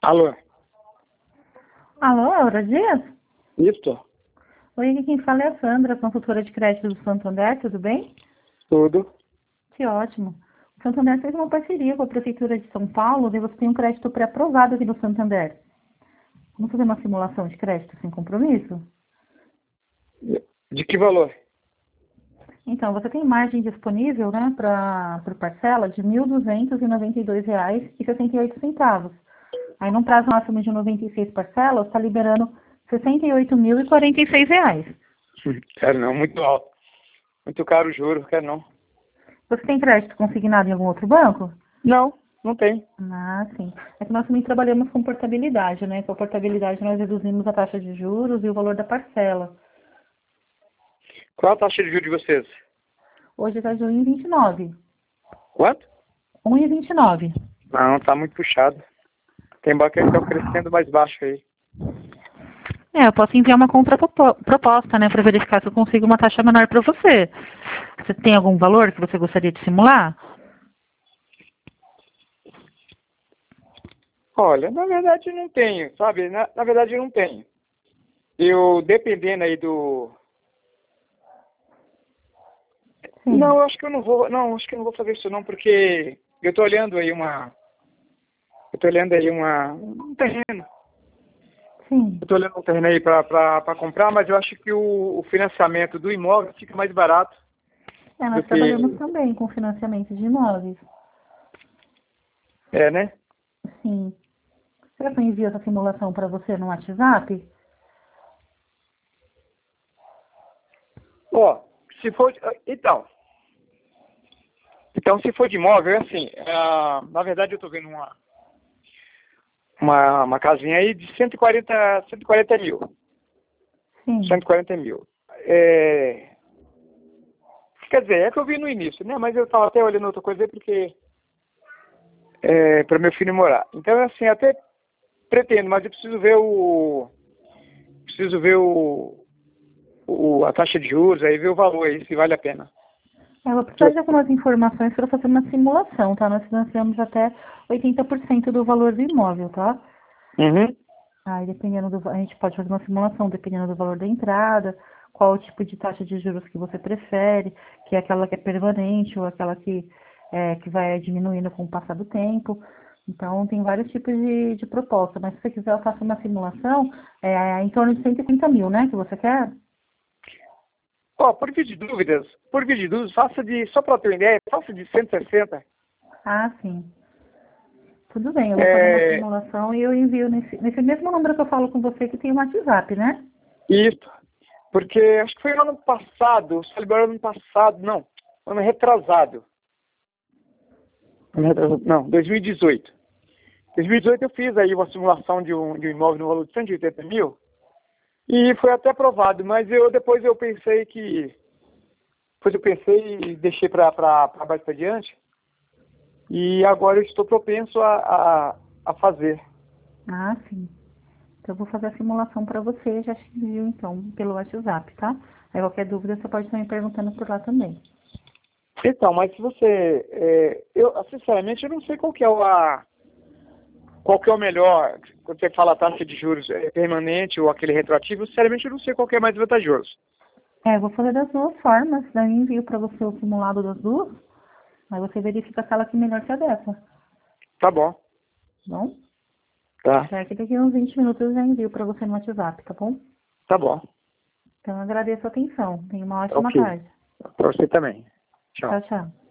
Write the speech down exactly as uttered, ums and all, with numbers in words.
Alô? Alô, Aura Dias? Isso? Oi, aqui quem fala é a Sandra, consultora de crédito do Santander, tudo bem? Tudo. Que ótimo. O Santander fez uma parceria com a Prefeitura de São Paulo e você tem um crédito pré-aprovado aqui no Santander. Vamos fazer uma simulação de crédito sem compromisso? De que valor? Então, você tem margem disponível, né, para parcela de mil duzentos e noventa e dois reais e sessenta e oito centavos. Aí, num prazo máximo de noventa e seis parcelas, está liberando sessenta e oito mil e quarenta e seis reais. Quero não, muito alto. Muito caro o juro, quero não. Você tem crédito consignado em algum outro banco? Não, não tem. Ah, sim. É que nós também trabalhamos com portabilidade, né? Com a portabilidade nós reduzimos a taxa de juros e o valor da parcela. Qual a taxa de juros de vocês? Hoje está de um vírgula vinte e nove. Quanto? um vírgula vinte e nove. Não, tá muito puxado. Tem banco que está oferecendo mais baixo aí. É, eu posso enviar uma contraproposta, né? Para verificar se eu consigo uma taxa menor para você. Você tem algum valor que você gostaria de simular? Olha, na verdade não tenho, sabe? Na, na verdade não tenho. Eu, dependendo aí do... Sim. Não, eu acho que eu não vou, não, acho que eu não vou fazer isso não, porque eu tô olhando aí uma... Eu tô olhando aí uma... um terreno. Sim. Eu tô olhando um terreno aí para comprar, mas eu acho que o, o financiamento do imóvel fica mais barato É, do nós trabalhamos que... também com financiamento de imóveis. É, né? Sim. Será que eu envio essa simulação para você no WhatsApp? Ó, se for... de- Então... Então, se for de imóvel, é assim... ah, na verdade, eu tô vendo uma... Uma, uma casinha aí de cento e quarenta, cento e quarenta mil. Sim. cento e quarenta mil. É... Quer dizer, é que eu vi no início, né? Mas eu estava até olhando outra coisa aí porque... É, para meu filho morar. Então, assim, até pretendo, mas eu preciso ver o... Preciso ver o... o a taxa de juros, aí ver o valor aí, se vale a pena. Eu vou precisar de algumas informações para fazer uma simulação, tá? Nós financiamos até oitenta por cento do valor do imóvel, tá? Uhum. Aí, dependendo do... A gente pode fazer uma simulação, dependendo do valor da entrada, qual o tipo de taxa de juros que você prefere, que é aquela que é permanente ou aquela que, é, que vai diminuindo com o passar do tempo. Então, tem vários tipos de, de proposta. Mas se você quiser, eu faço uma simulação é, em torno de cento e trinta mil, né? Que você quer? Ó, por via de dúvidas, por via de dúvidas, faça de, só para ter uma ideia, faça de cento e sessenta. Ah, sim. Tudo bem, eu vou fazer uma É, simulação e eu envio nesse, nesse mesmo número que eu falo com você que tem o WhatsApp, né? isso. Porque acho que foi no ano passado, só liberou ano passado, não, ano retrasado. Ano retrasado, não, dois mil e dezoito. dois mil e dezoito eu fiz aí uma simulação de um, de um imóvel no valor de cento e oitenta mil e foi até aprovado, mas eu depois eu pensei que, depois eu pensei e deixei para mais para diante e agora eu estou propenso a, a, a fazer. Ah, sim. Então eu vou fazer a simulação para você, já te envio então pelo WhatsApp, tá? Aí qualquer dúvida você pode estar me perguntando por lá também. Então, mas se você, é, eu sinceramente eu não sei qual que é o, a, qual que é o melhor, quando você fala taxa de juros é, permanente ou aquele retroativo, sinceramente eu não sei qual que é mais vantajoso. É, eu vou fazer das duas formas, daí eu envio para você o simulado das duas, aí você verifica aquela que melhor se adequa, tá Tá bom, bom? tá, Certo, daqui a uns vinte minutos eu já envio para você no WhatsApp, tá bom? tá bom, Então eu agradeço a atenção. Tenha uma ótima ok, tarde. para você também. Tchau. Tchau, tchau.